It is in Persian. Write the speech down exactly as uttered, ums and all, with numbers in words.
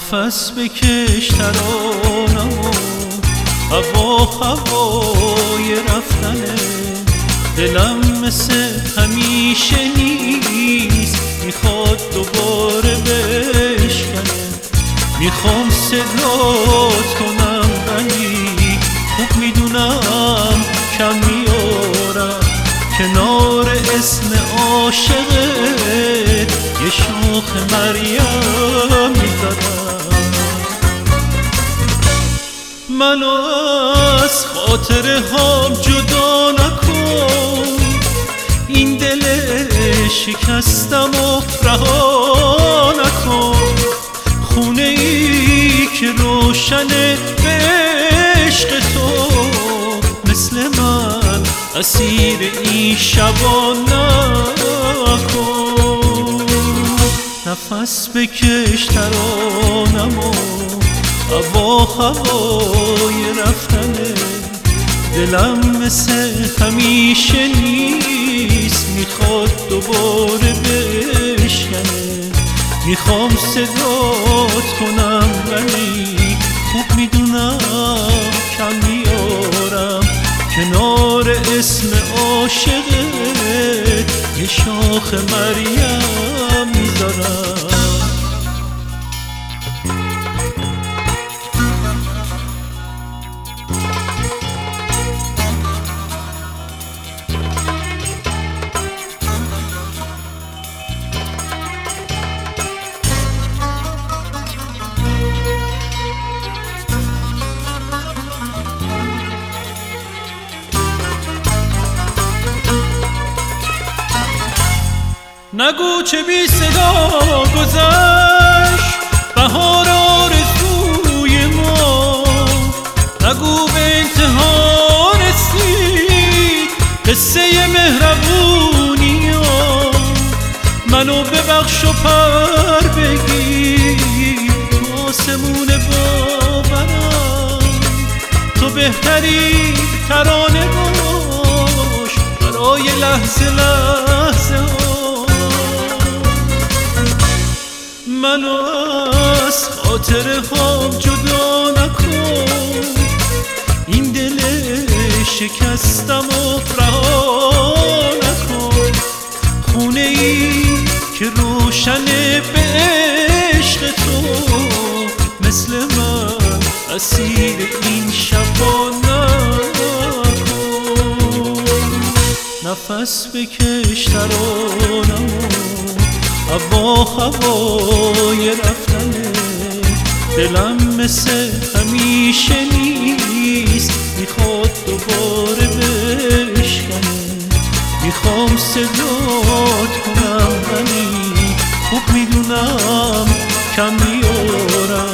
نفس بکش ترانمو، هوا هوای رفتنه. دلم مثل همیشه نیست، میخواد دوباره بشکنه. میخوام صدات کنم ولی خوب میدونم کم میارم. کنار اسم عاشقت یه شاخ مریم میذارم. منو از خاطره هام جدا نکن، این دل شکستم و رها نکن. خونه ای که روشنه به عشق تو، مثل من اسیر این شبا نکن. نفس بکش ترانمو، هوا هوای رفتنه. دلم مثل همیشه نیست، میخواد دوباره بشکنه. میخوام صدات کنم ولی خوب میدونم کم میارم. کنار اسم عاشقت یه شاخ مریم میذارم. نگو چه بی صدا گذشت بهار آرزوی ما. نگو به انتها رسید قصه مهربونی ها. منو ببخش و پر بگیر تو آسمون باورم. تو بهترین ترانه باش برای لحظه لحظه ها. منو از خاطره هام جدا نکن، این دل شکستم و رها نکن. خونه ای که روشنه به عشق تو، مثل من اسیر این شبا نکن. نفس بکش ترانمو، هوا هوای رفتنه. دلم مثل همیشه نیست، میخواد دوباره بشکنه. میخوام صدات کنم ولی خوب میدونم کم میارم.